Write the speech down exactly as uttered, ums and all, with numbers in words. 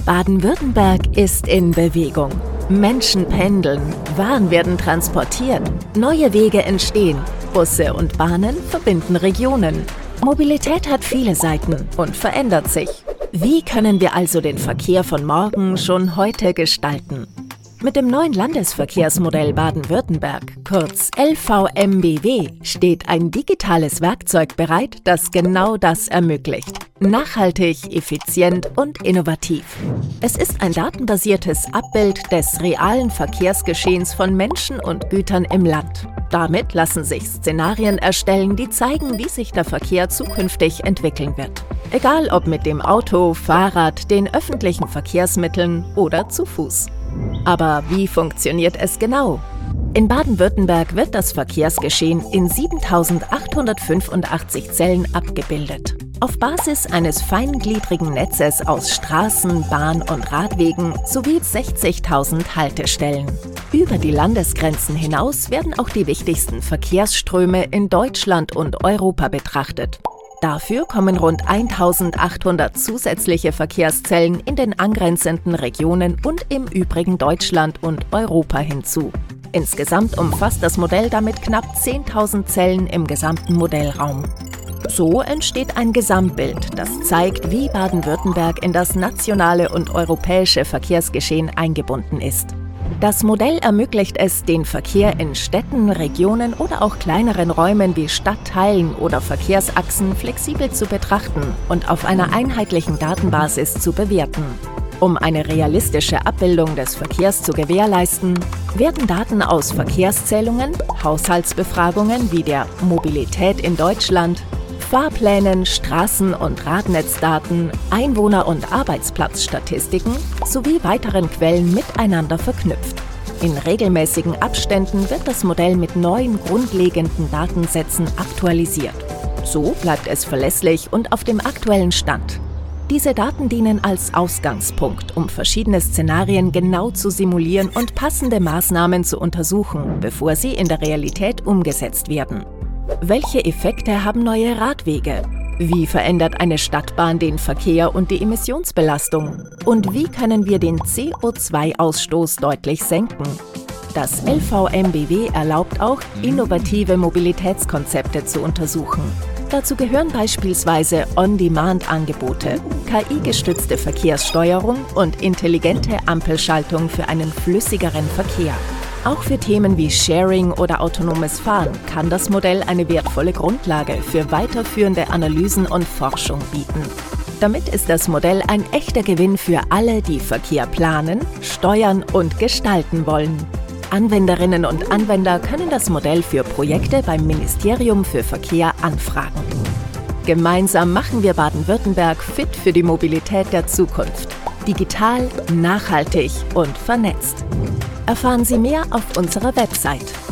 Baden-Württemberg ist in Bewegung. Menschen pendeln, Waren werden transportiert, neue Wege entstehen, Busse und Bahnen verbinden Regionen. Mobilität hat viele Seiten und verändert sich. Wie können wir also den Verkehr von morgen schon heute gestalten? Mit dem neuen Landesverkehrsmodell Baden-Württemberg, kurz L V M B W, steht ein digitales Werkzeug bereit, das genau das ermöglicht. Nachhaltig, effizient und innovativ. Es ist ein datenbasiertes Abbild des realen Verkehrsgeschehens von Menschen und Gütern im Land. Damit lassen sich Szenarien erstellen, die zeigen, wie sich der Verkehr zukünftig entwickeln wird. Egal ob mit dem Auto, Fahrrad, den öffentlichen Verkehrsmitteln oder zu Fuß. Aber wie funktioniert es genau? In Baden-Württemberg wird das Verkehrsgeschehen in siebentausendachthundertfünfundachtzig Zellen abgebildet. Auf Basis eines feingliedrigen Netzes aus Straßen, Bahn- und Radwegen sowie sechzigtausend Haltestellen. Über die Landesgrenzen hinaus werden auch die wichtigsten Verkehrsströme in Deutschland und Europa betrachtet. Dafür kommen rund eintausendachthundert zusätzliche Verkehrszellen in den angrenzenden Regionen und im übrigen Deutschland und Europa hinzu. Insgesamt umfasst das Modell damit knapp zehntausend Zellen im gesamten Modellraum. So entsteht ein Gesamtbild, das zeigt, wie Baden-Württemberg in das nationale und europäische Verkehrsgeschehen eingebunden ist. Das Modell ermöglicht es, den Verkehr in Städten, Regionen oder auch kleineren Räumen wie Stadtteilen oder Verkehrsachsen flexibel zu betrachten und auf einer einheitlichen Datenbasis zu bewerten. Um eine realistische Abbildung des Verkehrs zu gewährleisten, werden Daten aus Verkehrszählungen, Haushaltsbefragungen wie der Mobilität in Deutschland, Fahrplänen, Straßen- und Radnetzdaten, Einwohner- und Arbeitsplatzstatistiken sowie weiteren Quellen miteinander verknüpft. In regelmäßigen Abständen wird das Modell mit neuen grundlegenden Datensätzen aktualisiert. So bleibt es verlässlich und auf dem aktuellen Stand. Diese Daten dienen als Ausgangspunkt, um verschiedene Szenarien genau zu simulieren und passende Maßnahmen zu untersuchen, bevor sie in der Realität umgesetzt werden. Welche Effekte haben neue Radwege? Wie verändert eine Stadtbahn den Verkehr und die Emissionsbelastung? Und wie können wir den C O zwei Ausstoß deutlich senken? Das L V M B W erlaubt auch, innovative Mobilitätskonzepte zu untersuchen. Dazu gehören beispielsweise On-Demand-Angebote, K I-gestützte Verkehrssteuerung und intelligente Ampelschaltung für einen flüssigeren Verkehr. Auch für Themen wie Sharing oder autonomes Fahren kann das Modell eine wertvolle Grundlage für weiterführende Analysen und Forschung bieten. Damit ist das Modell ein echter Gewinn für alle, die Verkehr planen, steuern und gestalten wollen. Anwenderinnen und Anwender können das Modell für Projekte beim Ministerium für Verkehr anfragen. Gemeinsam machen wir Baden-Württemberg fit für die Mobilität der Zukunft. Digital, nachhaltig und vernetzt. Erfahren Sie mehr auf unserer Website.